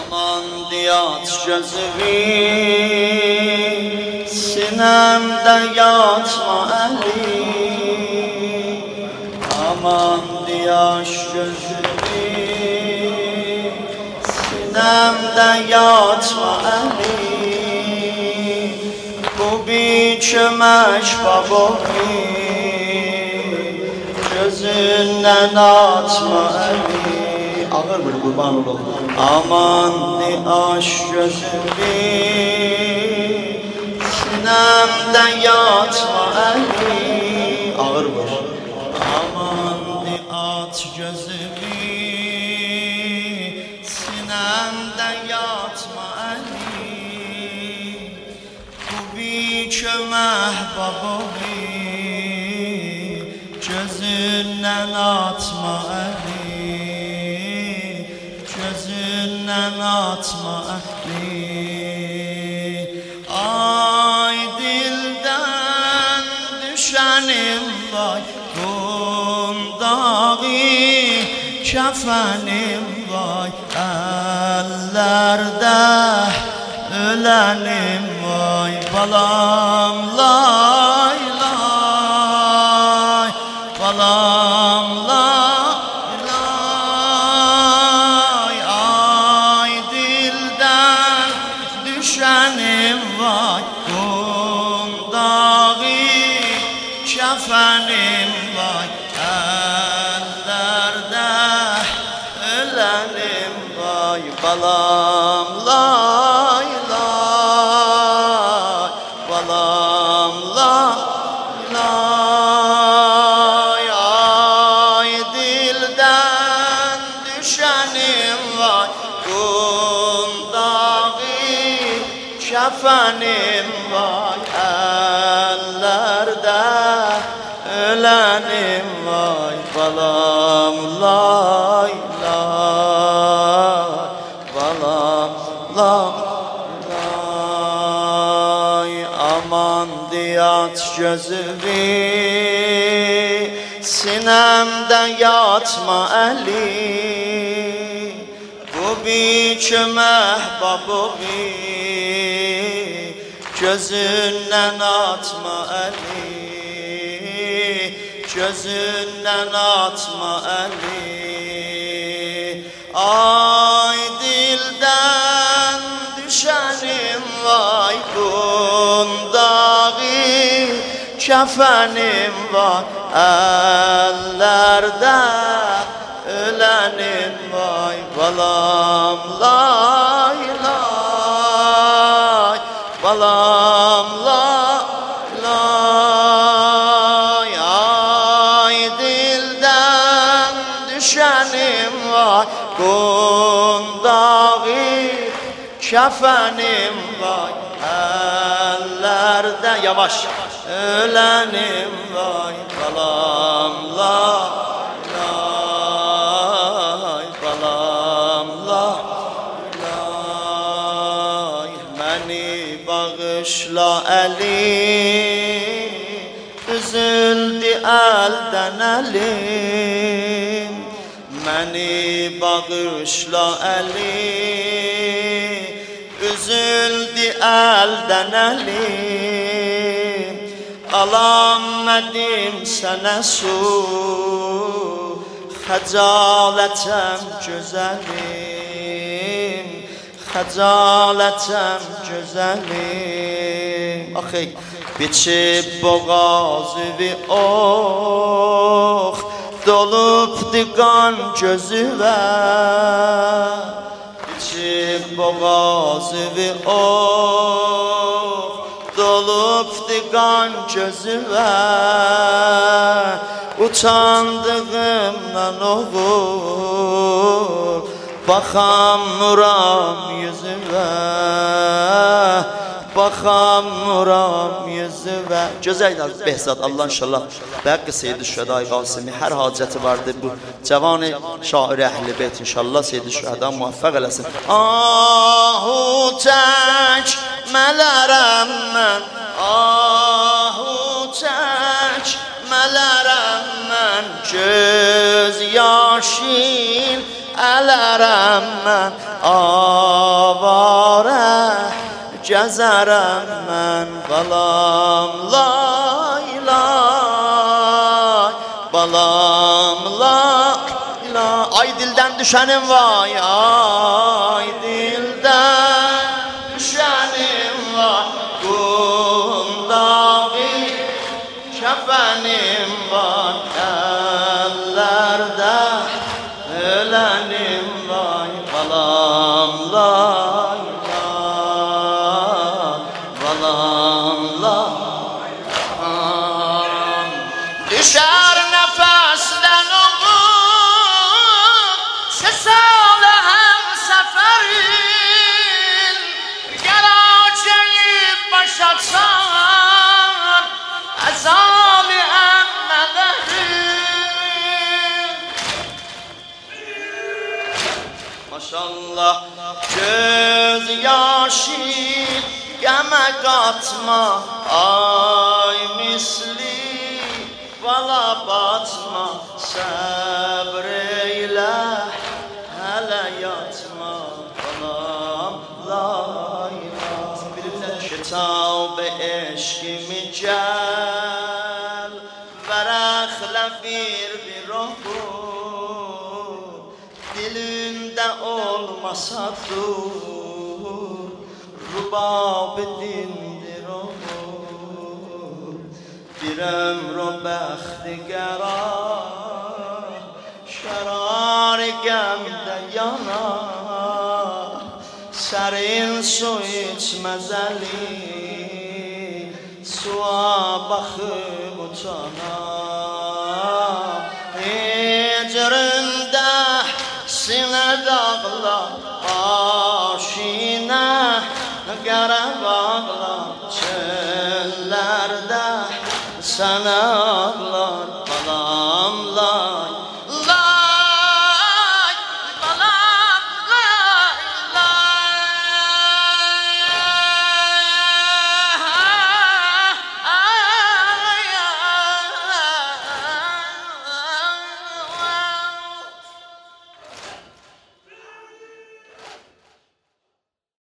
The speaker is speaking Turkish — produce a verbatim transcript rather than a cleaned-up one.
Aman diyat gözüvi sinemde yatma eli. Aman diyat gözüvi sinemde yatma eli. Bu bir çömeş babovi gözünden atma eli. Ağır bir kurban olalım. Aman di aş gözümü sinemden yatma eli. Ağır bir. Aman di at gözümü sinemden yatma eli. Bu bir çömeh babovi gözünden atma eli. Gözünden atma ehli. Ay dilden düşenim vay, kundağı kefenim vay, ellerde ölenim vay. Balam lay lay, balam lay. Vay kundağı kefenim vay, ellerde ölenim vay. Balam lay lay, balam lay lay. Ay dilden düşenim vay, kundağı kefenim vay, ellerde ölenim vay. Balam lay lay, balam lay lay. Aman diyat gözüvi sinemde yatma eli. Bu bir çömeh babovi gözünden atma eli. Gözünden atma eli. Ay dilden düşenim vay, kundağı kefenim vay, ellerde ölenim vay. Balam lay lay, balam lay lay. Ay dilden düşenim vay, kundağı kefenim vay, ellerde yavaş ölenim vay. Balam lay lay, balam lay lay. Beni bağışla elim, üzüldü elden elim. Beni bağışla elim, üzüldü elden elim. Alamedim sana su, xəcalətəm gözəlim, xəcalətəm gözəlim. Axey, biçib boğazıvi ox, dolubdu qan gözüvə. Biçib boğazıvi ox, dolubdu qan gözüvə. Utandığımdan oğul, baxamıram yüzüvə, baxamıram yüzüvə. Gözəl Behzad, Allah inşallah bəqqi Seyyid-i Şühədai Qasimi hər hacəti vardır. Bu cavan şair əhl-i beyt inşallah Seyyid-i Şühəda muvaffaq eləsin. Ahu tək mələrəm mən, ahu tək mələrəm mən, göz yaşın الرم من آواره جزرم من بالام لای لای بالام لای لای ay dilden düşenim vay ay dilden düşenim vay kundağı kefenim var ellerde ölenim vay balam lay lay balam lay lay düşer nefesten umut sesale hem seferin gel acayip başatsan azali emmelerin maşallah göz yaşı geme katma ay misli vala batma sabreyle hele yatma balam lay lay şitab eşkimi gel verek lefir bir ruhu dilinde olmasa dur rubab dindir o bir ömr o baxtigarar şerar gemde yanar serin su içmezeli suya bakıp utanar hicrinde sine dağlar aşine gere bağlar çöllerde sen ağlar